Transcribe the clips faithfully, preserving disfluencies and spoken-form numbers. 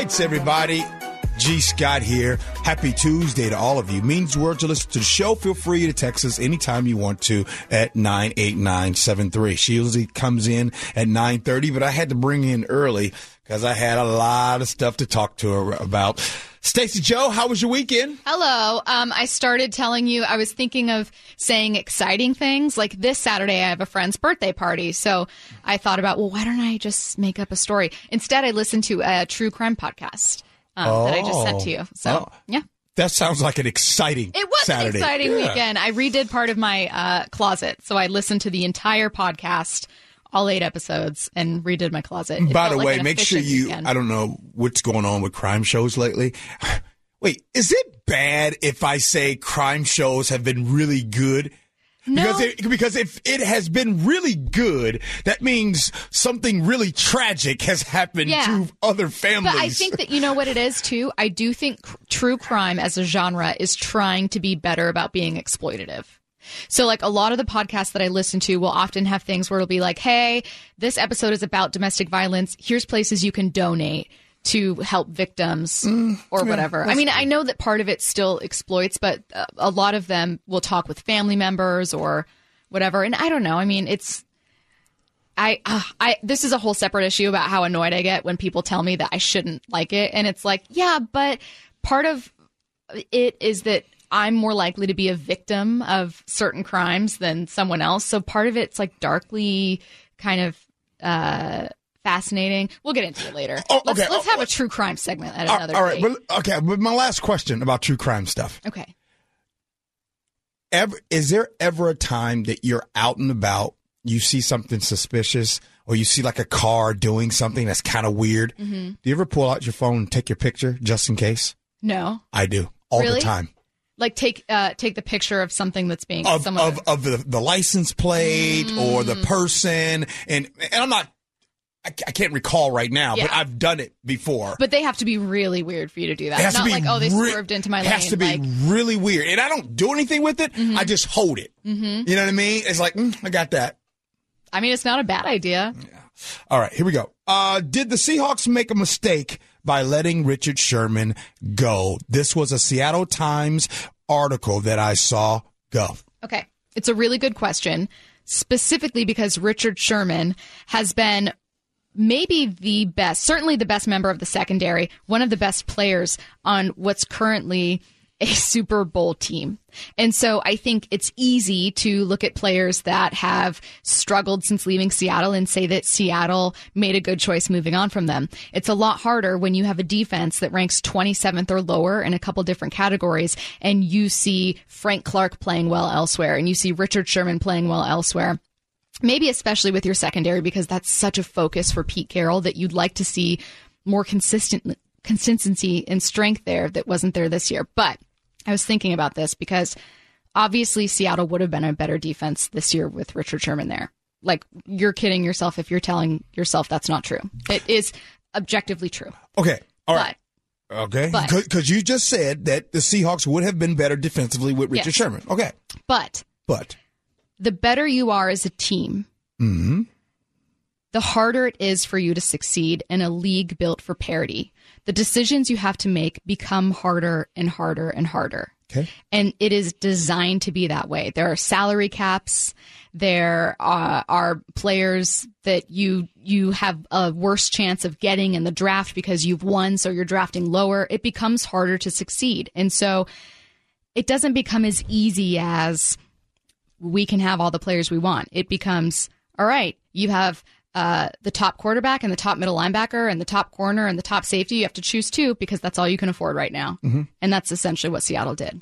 Thanks, everybody. G. Scott here. Happy Tuesday to all of you. Means the world to listen to the show. Feel free to text us anytime you want to at nine eight nine seven three. She usually comes in at nine thirty, but I had to bring in early because I had a lot of stuff to talk to her about. Stacey Joe, how was your weekend? Hello. Um, I started telling you I was thinking of saying exciting things. Like this Saturday, I have a friend's birthday party. So I thought about, well, why don't I just make up a story? Instead, I listened to a true crime podcast um, oh. that I just sent to you. So, oh. yeah. That sounds like an exciting It was Saturday. an exciting yeah. weekend. I redid part of my uh, closet. So I listened to the entire podcast, all eight episodes, and redid my closet. It By the like way, make sure you, weekend. I don't know what's going on with crime shows lately. Wait, is it bad if I say crime shows have been really good? No. Because, it, because if it has been really good, that means something really tragic has happened yeah. to other families. But I think that, you know what it is, too? I do think cr- true crime as a genre is trying to be better about being exploitative. So, like, a lot of the podcasts that I listen to will often have things where it'll be like, hey, this episode is about domestic violence. Here's places you can donate to help victims mm, or whatever. Yeah, I mean, cool. I know that part of it still exploits, but uh, a lot of them will talk with family members or whatever. And I don't know. I mean, it's I, uh, I, this is a whole separate issue about how annoyed I get when people tell me that I shouldn't like it. And it's like, yeah, but part of it is that I'm more likely to be a victim of certain crimes than someone else. So part of it's like darkly kind of uh, fascinating. We'll get into it later. Oh, okay. Let's, let's oh, have a true crime segment at another all right. day. But, okay. But my last question about true crime stuff. Okay. Ever, is there ever a time that you're out and about, you see something suspicious, or you see like a car doing something that's kind of weird? Mm-hmm. Do you ever pull out your phone and take your picture just in case? No. I do. All really? the time. Like take uh, take the picture of something that's being of someone... of, of the, the license plate mm. or the person, and and I'm not, I, I can't recall right now, yeah. but I've done it before. But they have to be really weird for you to do that. It has Not to be like oh they re- swerved into my it lane. It has to be like... really weird, and I don't do anything with it. Mm-hmm. I just hold it. Mm-hmm. You know what I mean? It's like mm, I got that. I mean, it's not a bad idea. Yeah. All right, here we go. Uh, did the Seahawks make a mistake by letting Richard Sherman go? This was a Seattle Times article that I saw. Go. Okay. It's a really good question, specifically because Richard Sherman has been maybe the best, certainly the best member of the secondary, one of the best players on what's currently a Super Bowl team. And so I think it's easy to look at players that have struggled since leaving Seattle and say that Seattle made a good choice moving on from them. It's a lot harder when you have a defense that ranks twenty-seventh or lower in a couple different categories, and you see Frank Clark playing well elsewhere, and you see Richard Sherman playing well elsewhere. Maybe especially with your secondary, because that's such a focus for Pete Carroll that you'd like to see more consistent consistency and strength there that wasn't there this year. But I was thinking about this because obviously Seattle would have been a better defense this year with Richard Sherman there. Like, you're kidding yourself if you're telling yourself that's not true. It is objectively true. Okay. All right. But, okay. Because you just said that the Seahawks would have been better defensively with Richard yes. Sherman. Okay. But. But. The better you are as a team, mm-hmm. the harder it is for you to succeed in a league built for parity. The decisions you have to make become harder and harder and harder. Okay. And it is designed to be that way. There are salary caps. There uh, are players that you you have a worse chance of getting in the draft because you've won, so you're drafting lower. It becomes harder to succeed. And so it doesn't become as easy as we can have all the players we want. It becomes, all right, you have uh, the top quarterback and the top middle linebacker and the top corner and the top safety. You have to choose two because that's all you can afford right now. Mm-hmm. And that's essentially what Seattle did.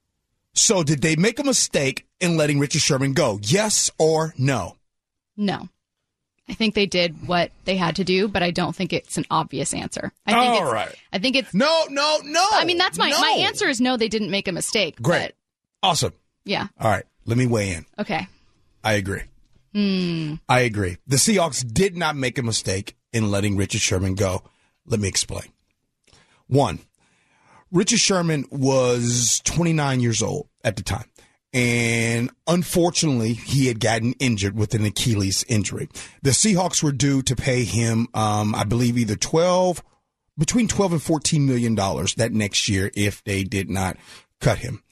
So did they make a mistake in letting Richard Sherman go? Yes or no? No. I think they did what they had to do, but I don't think it's an obvious answer. I think all it's, right. I think it's... No, no, no. I mean, that's my, no. my answer is no, they didn't make a mistake. Great. But, awesome. Yeah. All right. Let me weigh in. Okay. I agree. Hmm. I agree. The Seahawks did not make a mistake in letting Richard Sherman go. Let me explain. One, Richard Sherman was twenty-nine years old at the time. And unfortunately, he had gotten injured with an Achilles injury. The Seahawks were due to pay him, um, I believe, either twelve between twelve and fourteen million dollars that next year if they did not cut him.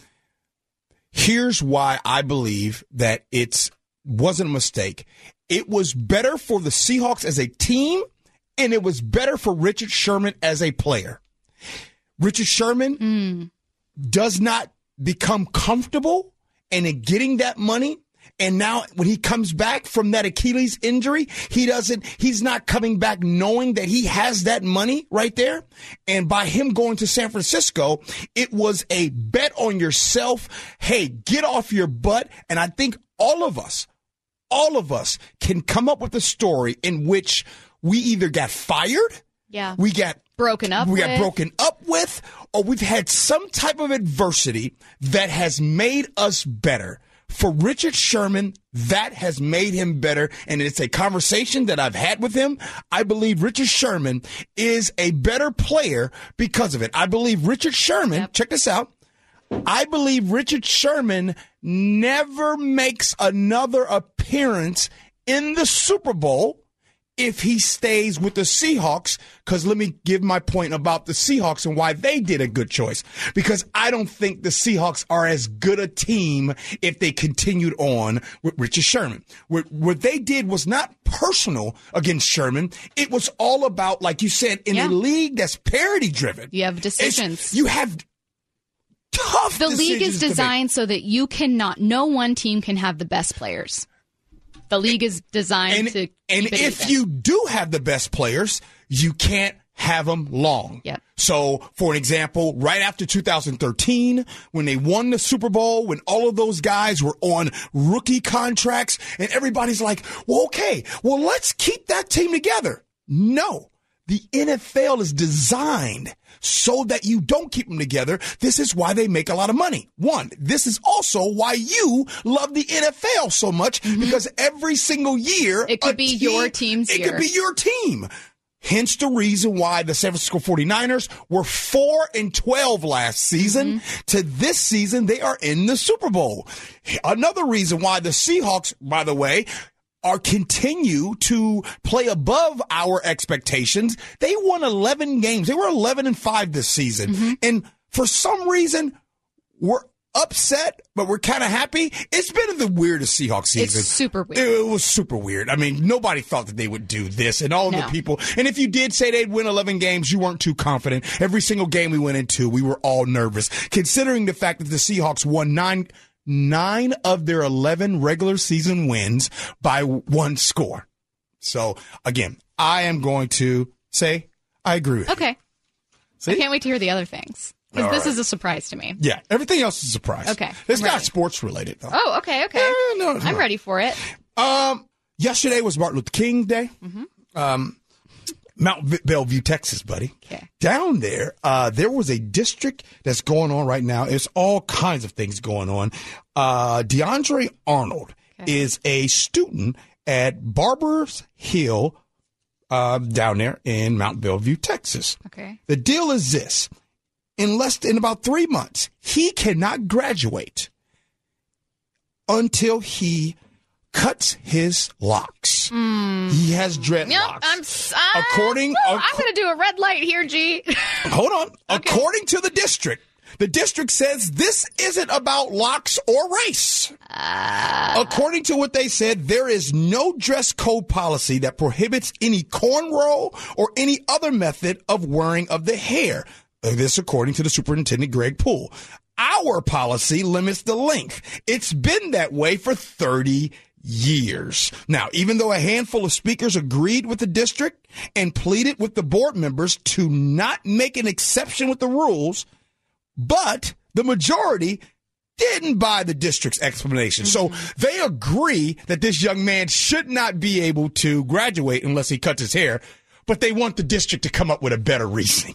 Here's why I believe that it's wasn't a mistake. It was better for the Seahawks as a team, and it was better for Richard Sherman as a player. Richard Sherman mm. does not become comfortable and in getting that money. And now when he comes back from that Achilles injury, he doesn't, he's not coming back knowing that he has that money right there. And by him going to San Francisco, it was a bet on yourself. Hey, get off your butt. And I think all of us, all of us can come up with a story in which we either got fired. Yeah. We got broken up. We with. got broken up with, or we've had some type of adversity that has made us better. For Richard Sherman, that has made him better, and it's a conversation that I've had with him. I believe Richard Sherman is a better player because of it. I believe Richard Sherman, yep. check this out, I believe Richard Sherman never makes another appearance in the Super Bowl if he stays with the Seahawks, because let me give my point about the Seahawks and why they did a good choice. Because I don't think the Seahawks are as good a team if they continued on with Richard Sherman. What, what they did was not personal against Sherman. It was all about, like you said, in yeah. a league that's parity-driven. You have decisions. It's, you have tough The decisions league is designed so that you cannot, no one team can have the best players. The league is designed and, to keep And it if even. you do have the best players, you can't have them long. Yep. So, for an example, right after two thousand thirteen, when they won the Super Bowl, when all of those guys were on rookie contracts, and everybody's like, well, okay, well, let's keep that team together. No. The N F L is designed so that you don't keep them together. This is why they make a lot of money. One, this is also why you love the N F L so much, mm-hmm. because every single year, it could be team, your team's It year. could be your team. Hence the reason why the San Francisco forty-niners were four and twelve last season. Mm-hmm. To this season, they are in the Super Bowl. Another reason why the Seahawks, by the way, are continue to play above our expectations. They won eleven games. They were eleven and five this season. Mm-hmm. And for some reason, we're upset, but we're kind of happy. It's been the weirdest Seahawks season. It's super weird. It, it was super weird. I mean, nobody thought that they would do this, and all of no. the people. And if you did say they'd win eleven games, you weren't too confident. Every single game we went into, we were all nervous, considering the fact that the Seahawks won nine Nine of their eleven regular season wins by one score. So, again, I am going to say I agree with okay. you. Okay. I can't wait to hear the other things, because this right. is a surprise to me. Yeah, everything else is a surprise. Okay. It's I'm not ready. sports related, though. Oh, okay, okay. Eh, no, I'm not. ready for it. Um, yesterday was Martin Luther King Day. Mm-hmm. Um, Mount v- Bellevue, Texas, buddy. Okay. Down there, uh, there was a district that's going on right now. There's all kinds of things going on. Uh, DeAndre Arnold okay. is a student at Barbers Hill uh, down there in Mount Bellevue, Texas. Okay. The deal is this. In less than about three months, he cannot graduate until he cuts his locks. Mm. He has dreadlocks. Yep, I'm, uh, according, well, ac- I'm going to do a red light here, G. Hold on. Okay. According to the district, the district says this isn't about locks or race. Uh. According to what they said, there is no dress code policy that prohibits any cornrow or any other method of wearing of the hair. This according to the superintendent, Greg Poole. Our policy limits the length. It's been that way for thirty years. Now, even though a handful of speakers agreed with the district and pleaded with the board members to not make an exception with the rules, but the majority didn't buy the district's explanation. Mm-hmm. So they agree that this young man should not be able to graduate unless he cuts his hair, but they want the district to come up with a better reasoning.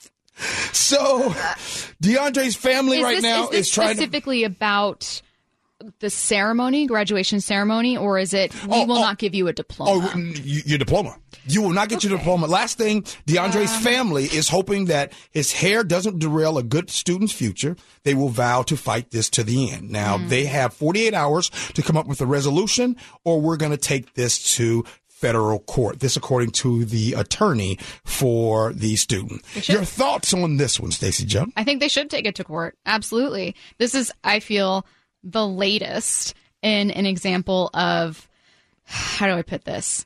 So DeAndre's family is right this, now is, this is trying specifically to... about the ceremony, graduation ceremony, or is it we oh, will oh, not give you a diploma? Oh, your diploma. You will not get okay. your diploma. Last thing, DeAndre's um, family is hoping that his hair doesn't derail a good student's future. They will vow to fight this to the end. Now, mm. they have forty-eight hours to come up with a resolution, or we're going to take this to federal court. This according to the attorney for the student. Your thoughts on this one, Stacey Jones? I think they should take it to court. Absolutely. This is, I feel, the latest in an example of, how do I put this?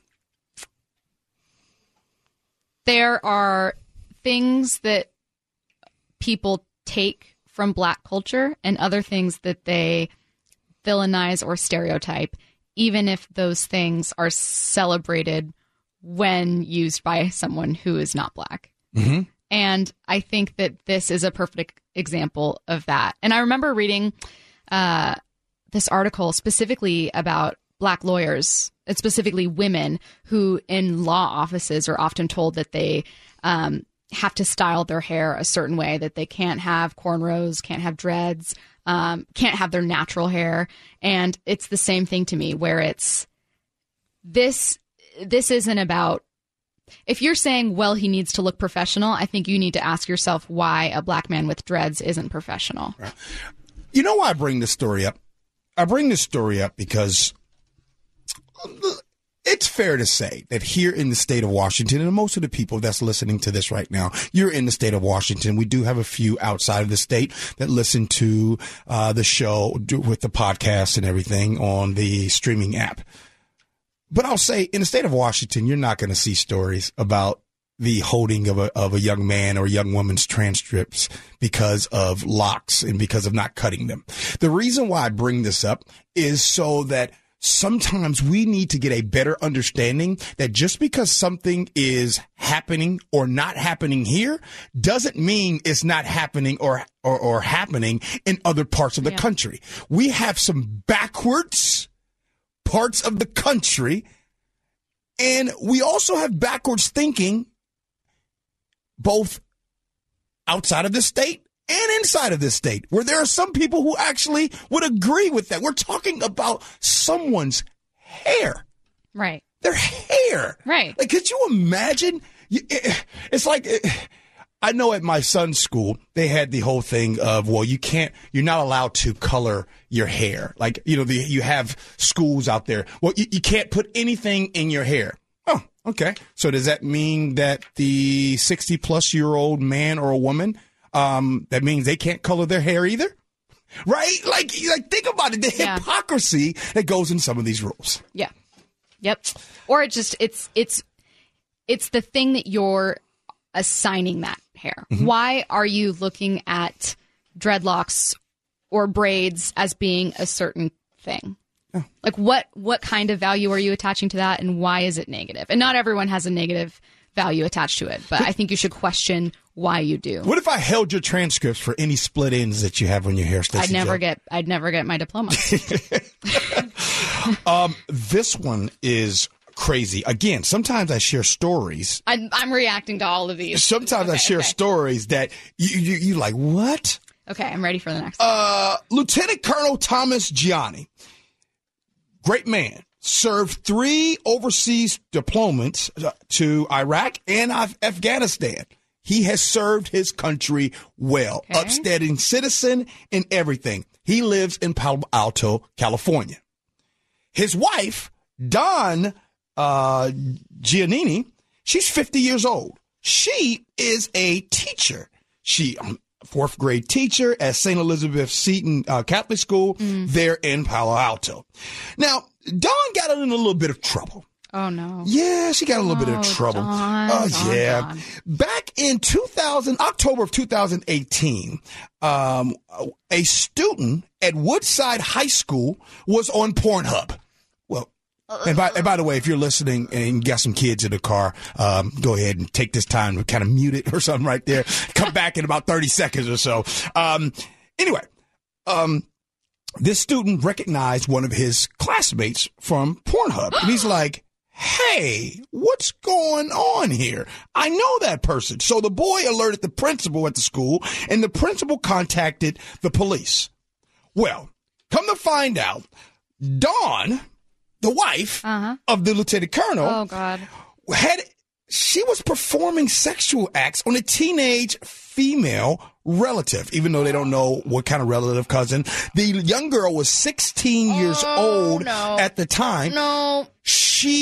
There are things that people take from Black culture and other things that they villainize or stereotype, even if those things are celebrated when used by someone who is not Black. Mm-hmm. And I think that this is a perfect example of that. And I remember reading uh, this article specifically about Black lawyers, and specifically women who in law offices are often told that they um, have to style their hair a certain way, that they can't have cornrows, can't have dreads, um, can't have their natural hair. And it's the same thing to me, where it's this, this isn't about, if you're saying, well, he needs to look professional, I think you need to ask yourself why a Black man with dreads isn't professional. You know why I bring this story up? I bring this story up because it's fair to say that here in the state of Washington, and most of the people that's listening to this right now, you're in the state of Washington. We do have a few outside of the state that listen to uh, the show with the podcast and everything on the streaming app. But I'll say in the state of Washington, you're not going to see stories about the holding of a of a young man or young woman's transcripts because of locks and because of not cutting them. The reason why I bring this up is so that sometimes we need to get a better understanding that just because something is happening or not happening here doesn't mean it's not happening or or, or happening in other parts of the yeah. country. We have some backwards parts of the country, and we also have backwards thinking both outside of the state and inside of this state, where there are some people who actually would agree with that. We're talking about someone's hair. Right. Their hair. Right. Like, could you imagine? It's like, I know at my son's school, they had the whole thing of, well, you can't, you're not allowed to color your hair. Like, you know, the, you have schools out there. Well, you, you can't put anything in your hair. Oh, okay. So does that mean that the sixty plus year old man or a woman, Um, that means they can't color their hair either, right? Like, like think about it, the yeah. hypocrisy that goes in some of these rules. Yeah. Yep. Or it just, it's, it's, it's the thing that you're assigning that hair. Mm-hmm. Why are you looking at dreadlocks or braids as being a certain thing? Oh. Like what, what kind of value are you attaching to that, and why is it negative? And not everyone has a negative value attached to it, but I think you should question why you do. What if I held your transcripts for any split ends that you have on your hair, Stacey? I'd never Joe? get. I'd never get my diploma. um, this one is crazy. Again, sometimes I share stories. I'm, I'm reacting to all of these. Sometimes okay, I share okay. stories that you, you you like. What? Okay, I'm ready for the next. Uh, Lieutenant Colonel Thomas Gianni, great man. Served three overseas deployments to Iraq and Afghanistan. He has served his country well. Okay. Upstanding citizen and everything. He lives in Palo Alto, California. His wife, Dawn uh, Giannini, she's fifty years old. She is a teacher. She um, fourth grade teacher at Saint Elizabeth Seton uh, Catholic School mm. there in Palo Alto. Now, Dawn got in a little bit of trouble. Oh, no. Yeah, she got a little oh, bit of trouble. Dawn, oh, Dawn, yeah. Dawn. Back in two thousand, October of two thousand eighteen, um, a student at Woodside High School was on Pornhub. Well, and by, and by the way, if you're listening and you got some kids in the car, um, go ahead and take this time to kind of mute it or something right there. Come back in about thirty seconds or so. Um, anyway, um, this student recognized one of his classmates from Pornhub. And he's like, hey, what's going on here? I know that person. So the boy alerted the principal at the school, and the principal contacted the police. Well, come to find out, Dawn, the wife uh-huh. of the lieutenant colonel, oh, God. had she was performing sexual acts on a teenage female relative, even though they don't know what kind of relative cousin. The young girl was sixteen years oh, old no. at the time. No. She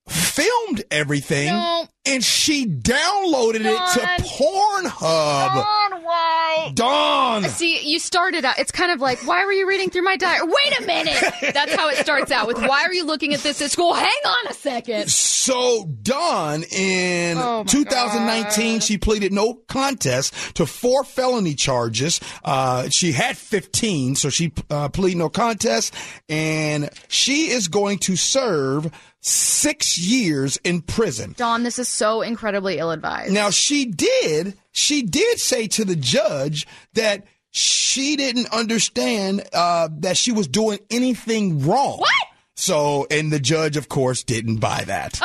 filmed everything, No. and she downloaded Dawn. it to Pornhub. Dawn, why? Dawn. See, you started out, it's kind of like, why were you reading through my diary? Wait a minute! That's how it starts out with, why are you looking at this at school? Hang on a second. So, Dawn, in Oh, my two thousand nineteen, God. she pleaded no contest to four felony charges. Uh, she had fifteen, so she uh, pleaded no contest, and she is going to serve six years in prison. Dawn, this is so incredibly ill-advised. Now, she did, she did say to the judge that she didn't understand uh, that she was doing anything wrong. What? So, and the judge, of course, didn't buy that.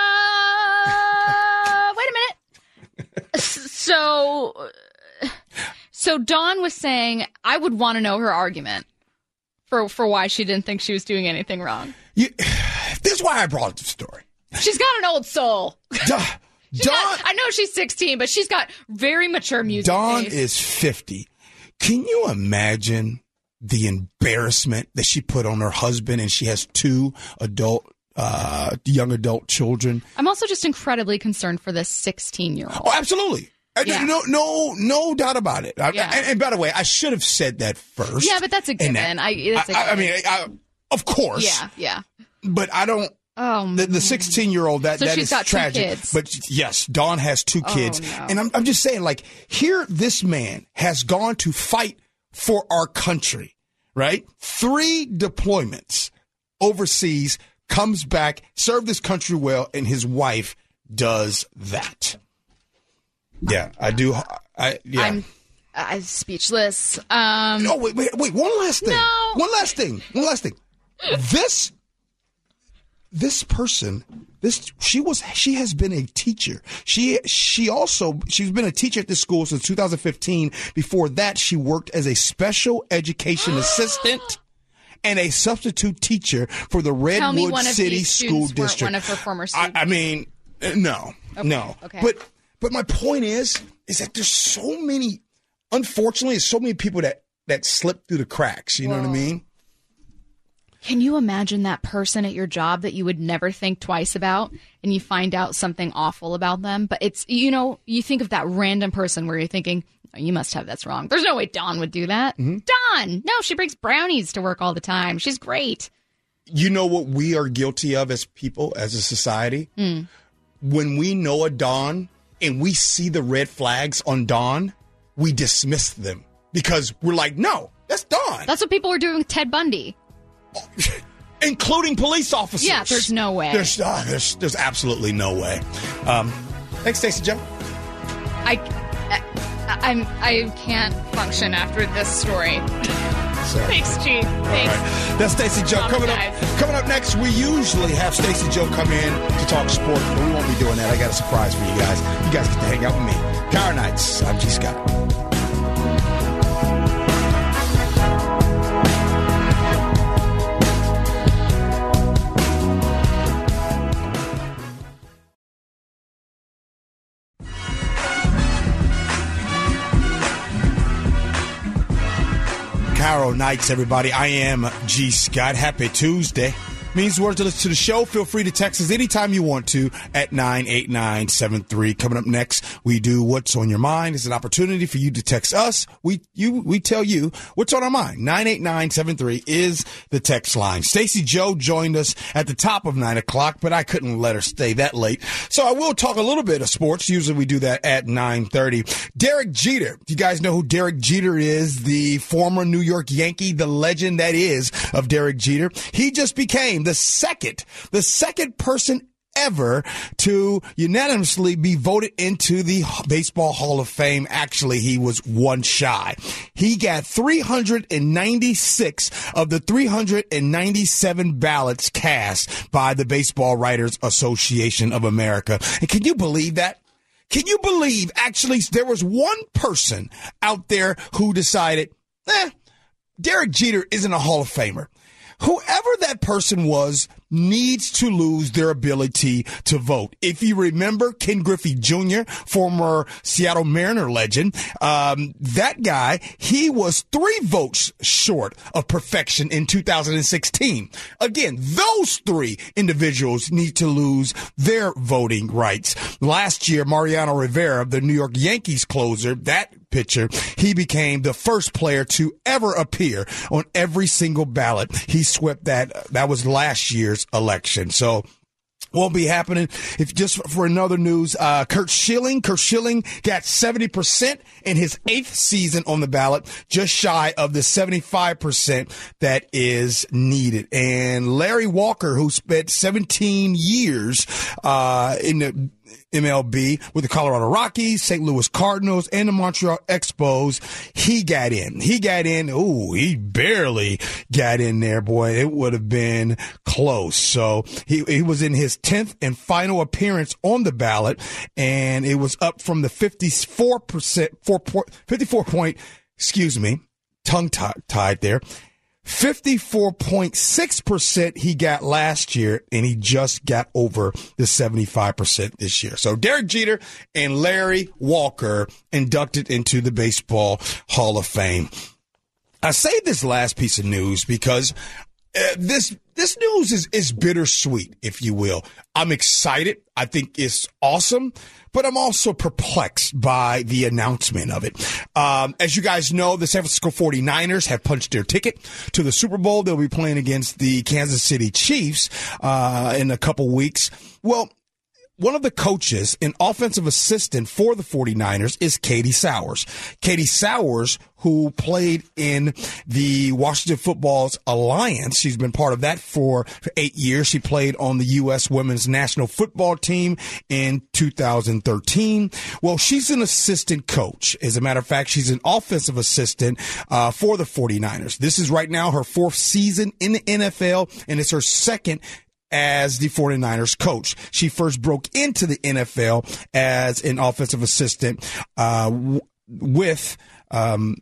Uh, wait a minute. So, so Dawn was saying, I would want to know her argument for for why she didn't think she was doing anything wrong. You, this is why I brought up the story. She's got an old soul. Dawn, She's got- I know she's sixteen, but she's got very mature music Dawn taste. is fifty. Can you imagine the embarrassment that she put on her husband, and she has two adult, uh, young adult children? I'm also just incredibly concerned for this sixteen-year-old. Oh, absolutely. Yeah. No, no, no doubt about it. I, Yeah. and, and by the way, I should have said that first. Yeah, but that's a given. And that- I, that's a I, I given. mean, I, of course. yeah, yeah. But I don't. Oh, The, the sixteen-year-old, that, So that she's is got two tragic. kids. But yes, Dawn has two kids. no. And I'm, I'm just saying, like, here this man has gone to fight for our country, right? Three deployments overseas, comes back, served this country well, and his wife does that. Yeah, I do. I, yeah. I'm, I'm speechless. Um, Oh, wait, wait, wait. One last thing. No. One last thing. One last thing. This, this person, this, she was, she has been a teacher. She, she also, she's been a teacher at this school since two thousand fifteen. Before that, she worked as a special education assistant and a substitute teacher for the Tell me Redwood one of City these School students weren't District. one of her former I, students. I mean, uh, no, no. okay. But, but my point is, is that there's so many, unfortunately, there's so many people that, that slip through the cracks. You know what I mean? Can you imagine that person at your job that you would never think twice about and you find out something awful about them? But it's, you know, you think of that random person where you're thinking, oh, you must have that's wrong. There's no way Dawn would do that. Mm-hmm. Dawn, no, she brings brownies to work all the time. She's great. You know what we are guilty of as people, as a society? Mm. When we know a Dawn and we see the red flags on Dawn, we dismiss them because we're like, no, that's Dawn. That's what people were doing with Ted Bundy. Including police officers. Yeah, there's no way. There's, uh, there's, there's absolutely no way. Um, thanks, Stacey Joe. I, I, I'm, I can't function after this story. Sorry. Thanks, G. Thanks. All right. That's Stacey Joe. Coming up, Traumatized. coming up next, we usually have Stacey Joe come in to talk sports, but we won't be doing that. I got a surprise for you guys. You guys get to hang out with me. Power Nights. I'm G. Scott. Carol Nights, everybody. I am G. Scott. Happy Tuesday. Means the word to listen to the show. Feel free to text us anytime you want to at nine eight nine seven three. Coming up next, we do What's on Your Mind. It's an opportunity for you to text us. We you we tell you what's on our mind. nine eight nine seven three is the text line. Stacey Joe joined us at the top of nine o'clock, but I couldn't let her stay that late. So I will talk a little bit of sports. Usually we do that at nine thirty. Derek Jeter. You guys know who Derek Jeter is, the former New York Yankee, the legend that is of Derek Jeter. He just became the second, the second person ever to unanimously be voted into the Baseball Hall of Fame. Actually, he was one shy. He got three hundred ninety-six of the three hundred ninety-seven ballots cast by the Baseball Writers Association of America. And can you believe that? Can you believe actually there was one person out there who decided, eh, Derek Jeter isn't a Hall of Famer? whoever that person was needs to lose their ability to vote. If you remember Ken Griffey Junior, former Seattle Mariner legend, um, that guy, he was three votes short of perfection in two thousand sixteen. Again, those three individuals need to lose their voting rights. Last year, Mariano Rivera, the New York Yankees closer, that pitcher, he became the first player to ever appear on every single ballot. He swept that. That was last year's election. So won't be happening. If just for another news, uh, Curt Schilling, Curt Schilling got seventy percent in his eighth season on the ballot, just shy of the seventy-five percent that is needed. And Larry Walker, who spent seventeen years, uh, in the M L B with the Colorado Rockies, Saint Louis Cardinals, and the Montreal Expos, he got in. He got in. Ooh, he barely got in there, boy. It would have been close. So he, he was in his tenth and final appearance on the ballot, and it was up from the fifty-four percent, fifty-four point, excuse me, tongue tied there. fifty-four point six percent he got last year, and he just got over the seventy-five percent this year. So Derek Jeter and Larry Walker inducted into the Baseball Hall of Fame. I say this last piece of news because uh, this this news is, is bittersweet, if you will. I'm excited. I think it's awesome. But I'm also perplexed by the announcement of it. Um, as you guys know, the San Francisco forty-niners have punched their ticket to the Super Bowl. They'll be playing against the Kansas City Chiefs uh, in a couple weeks. Well, one of the coaches, an offensive assistant for the forty-niners, is Katie Sowers. Katie Sowers, who played in the Washington Football's Alliance. She's been part of that for, for eight years. She played on the U S women's national football team in two thousand thirteen. Well, she's an assistant coach. As a matter of fact, she's an offensive assistant uh, for the forty-niners. This is right now her fourth season in the N F L, and it's her second as the forty-niners coach. She first broke into the N F L as an offensive assistant uh, w- with um,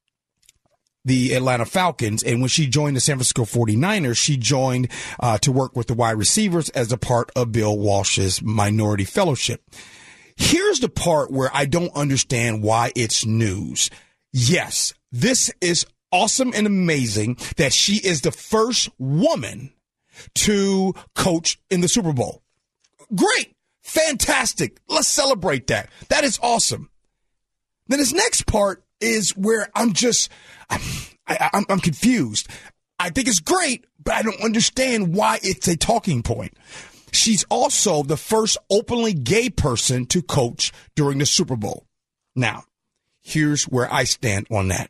the Atlanta Falcons. And when she joined the San Francisco forty-niners, she joined uh, to work with the wide receivers as a part of Bill Walsh's Minority Fellowship. Here's the part where I don't understand why it's news. Yes, this is awesome and amazing that she is the first woman to coach in the Super Bowl. Great. Fantastic. Let's celebrate that. That is awesome. Then this next part is where I'm just, I'm, I, I'm, I'm confused. I think it's great, but I don't understand why it's a talking point. She's also the first openly gay person to coach during the Super Bowl. Now, here's where I stand on that.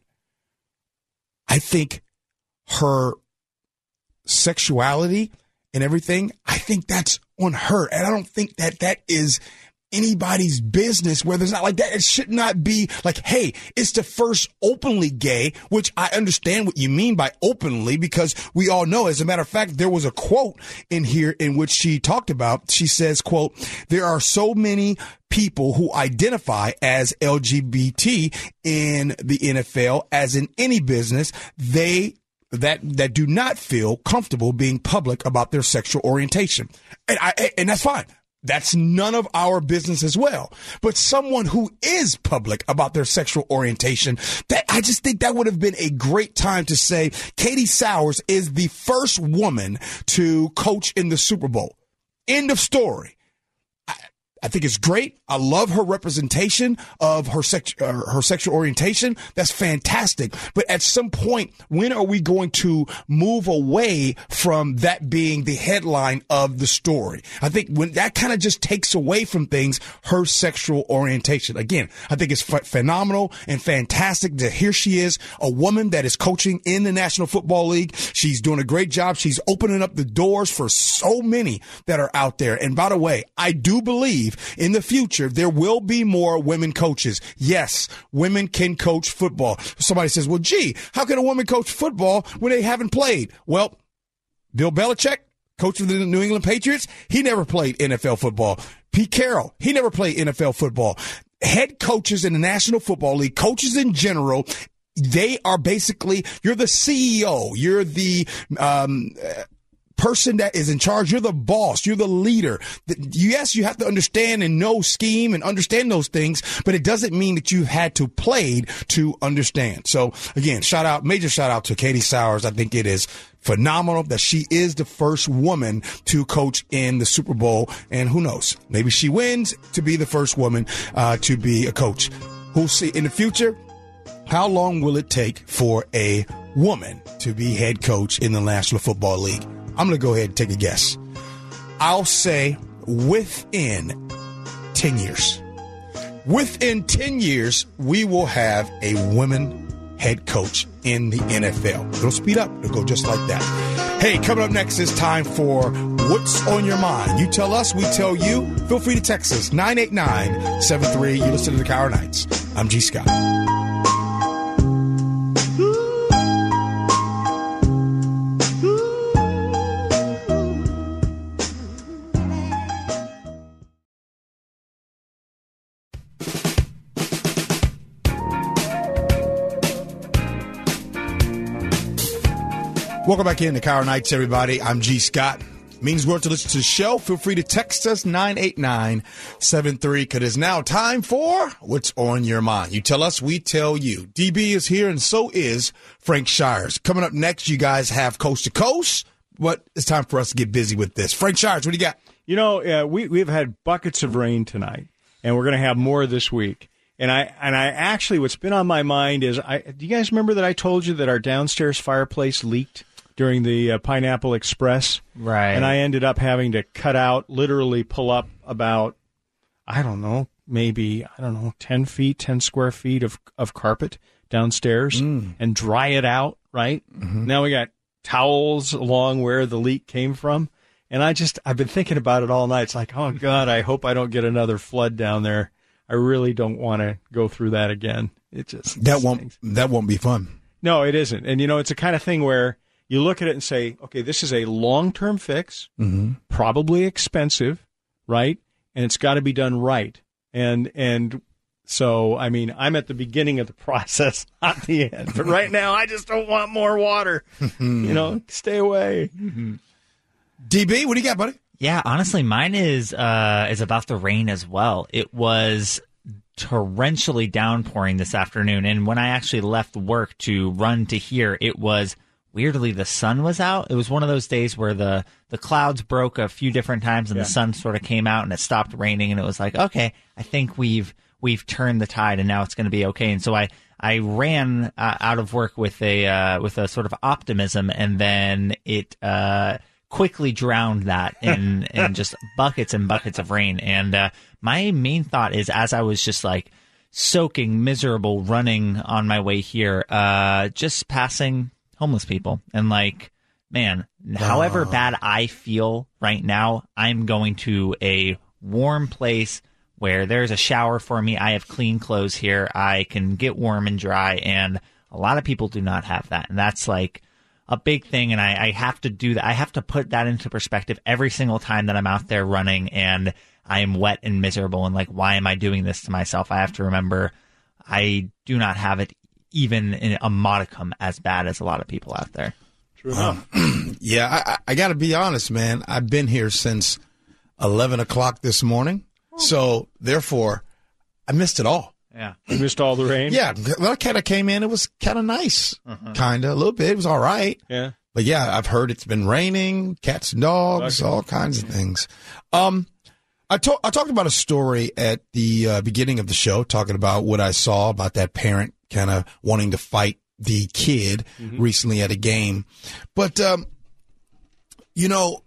I think her sexuality and everything, I think that's on her. And I don't think that that is anybody's business, whether it's not like that. It should not be like, hey, it's the first openly gay, which I understand what you mean by openly, because we all know, as a matter of fact, there was a quote in here in which she talked about, she says, quote, there are so many people who identify as L G B T in the N F L, as in any business, they that that do not feel comfortable being public about their sexual orientation. And I and that's fine. That's none of our business as well. But someone who is public about their sexual orientation, that I just think that would have been a great time to say Katie Sowers is the first woman to coach in the Super Bowl. End of story. I, I think it's great. I love her representation of her sex, uh, her sexual orientation. That's fantastic. But at some point, when are we going to move away from that being the headline of the story? I think when that kind of just takes away from things, her sexual orientation. Again, I think it's ph- phenomenal and fantastic that here she is, a woman that is coaching in the National Football League. She's doing a great job. She's opening up the doors for so many that are out there. And by the way, I do believe in the future, there will be more women coaches. Yes, women can coach football. Somebody says, well, gee, how can a woman coach football when they haven't played? Well, Bill Belichick, coach of the New England Patriots, he never played N F L football. Pete Carroll, he never played N F L football. Head coaches in the National Football League, coaches in general, they are basically, you're the C E O, you're the um, person that is in charge, you're the boss, you're the leader. Yes, you have to understand and know scheme and understand those things, but it doesn't mean that you've had to play to understand. So again, shout out, major shout out to Katie Sowers. I think it is phenomenal that she is the first woman to coach in the Super Bowl, and who knows, maybe she wins to be the first woman uh, to be a coach. Who'll see in the future? How long will it take for a woman to be head coach in the National Football League? I'm going to go ahead and take a guess. I'll say within ten years. Within ten years, we will have a women head coach in the N F L. It'll speed up. It'll go just like that. Hey, coming up next is time for What's on Your Mind. You tell us, we tell you. Feel free to text us, nine eight nine seven three. You listen to the Cower Nights. I'm G. Scott. Welcome back in to Cower Nights, everybody. I'm G. Scott. Means worth to listen to the show. Feel free to text us, nine eight nine seven three, because it's now time for What's on Your Mind. You tell us, we tell you. D B is here, and so is Frank Shires. Coming up next, you guys have Coast to Coast, but it's time for us to get busy with this. Frank Shires, what do you got? You know, uh, we, we've had buckets of rain tonight, and we're going to have more this week. And I and I actually, what's been on my mind is, I do you guys remember that I told you that our downstairs fireplace leaked during the uh, Pineapple Express? Right. And I ended up having to cut out, literally pull up about, I don't know, maybe, I don't know, ten feet, ten square feet of, of carpet downstairs mm. and dry it out, right? Mm-hmm. Now we got towels along where the leak came from. And I just, I've been thinking about it all night. It's like, oh, God, I hope I don't get another flood down there. I really don't want to go through that again. It just that won't that won't be fun. No, it isn't. And, you know, it's a kind of thing where you look at it and say, okay, this is a long-term fix, mm-hmm. probably expensive, right? And it's got to be done right. And and so, I mean, I'm at the beginning of the process, not the end. But right now, I just don't want more water. You know, stay away. Mm-hmm. D B, what do you got, buddy? Yeah, honestly, mine is uh, is about the rain as well. It was torrentially downpouring this afternoon, and when I actually left work to run to here, it was weirdly the sun was out. It was one of those days where the, the clouds broke a few different times, and yeah. the sun sort of came out, and it stopped raining, and it was like, okay, I think we've we've turned the tide, and now it's going to be okay. And so I I ran uh, out of work with a uh, with a sort of optimism, and then it. Uh, quickly drowned that in, in just buckets and buckets of rain. And uh, my main thought is, as I was just like soaking, miserable, running on my way here, uh, just passing homeless people. And like, man, oh. however bad I feel right now, I'm going to a warm place where there's a shower for me. I have clean clothes here. I can get warm and dry. And a lot of people do not have that. And that's like a big thing, and I, I have to do that. I have to put that into perspective every single time that I'm out there running and I am wet and miserable and like, why am I doing this to myself? I have to remember I do not have it even in a modicum as bad as a lot of people out there. True enough. Um, yeah, I, I got to be honest, man. I've been here since eleven o'clock this morning, so therefore I missed it all. Yeah, you missed all the rain. Yeah, when I kind of came in, it was kind of nice, uh-huh. kind of a little bit. It was all right. Yeah, but yeah, I've heard it's been raining, cats and dogs, okay. all kinds of things. Um, I talked I talked about a story at the uh, beginning of the show, talking about what I saw about that parent kind of wanting to fight the kid mm-hmm. recently at a game. But um, you know,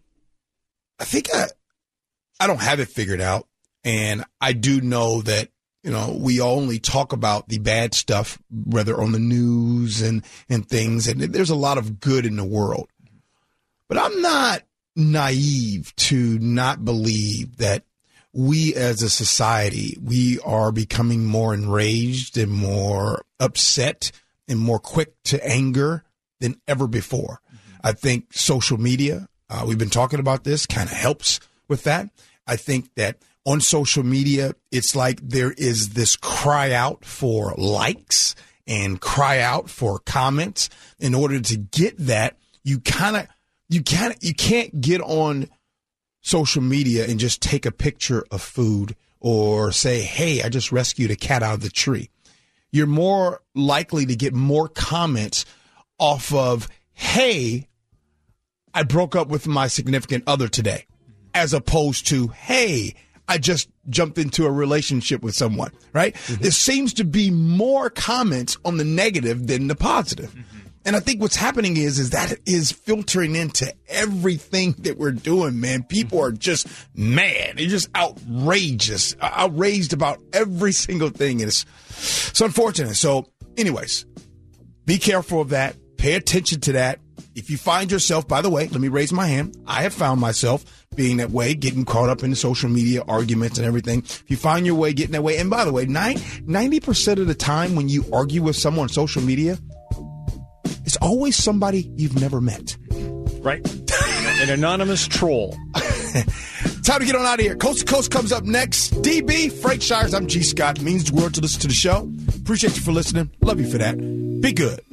I think I I don't have it figured out, and I do know that. You know, we only talk about the bad stuff, whether on the news and, and things, and there's a lot of good in the world. But I'm not naive to not believe that we as a society, we are becoming more enraged and more upset and more quick to anger than ever before. Mm-hmm. I think social media, uh, we've been talking about this, kind of helps with that. I think that on social media, it's like there is this cry out for likes and cry out for comments. In order to get that, you kind of you can't you can't get on social media and just take a picture of food or say, hey, I just rescued a cat out of the tree. You're more likely to get more comments off of, hey, I broke up with my significant other today, as opposed to, hey, I just jumped into a relationship with someone, right? Mm-hmm. There seems to be more comments on the negative than the positive. Mm-hmm. And I think what's happening is, is that is filtering into everything that we're doing, man. People are just mad. They're just outrageous, outraged about every single thing. And it's, it's unfortunate. So anyways, be careful of that. Pay attention to that. If you find yourself, by the way, let me raise my hand. I have found myself being that way, getting caught up in the social media arguments and everything. If you find your way getting that way, and by the way, ninety percent of the time when you argue with someone on social media, it's always somebody you've never met. Right. An anonymous troll. Time to get on out of here. Coast to Coast comes up next. D B, Frank Shires, I'm G. Scott. Means the world to listen to the show. Appreciate you for listening. Love you for that. Be good.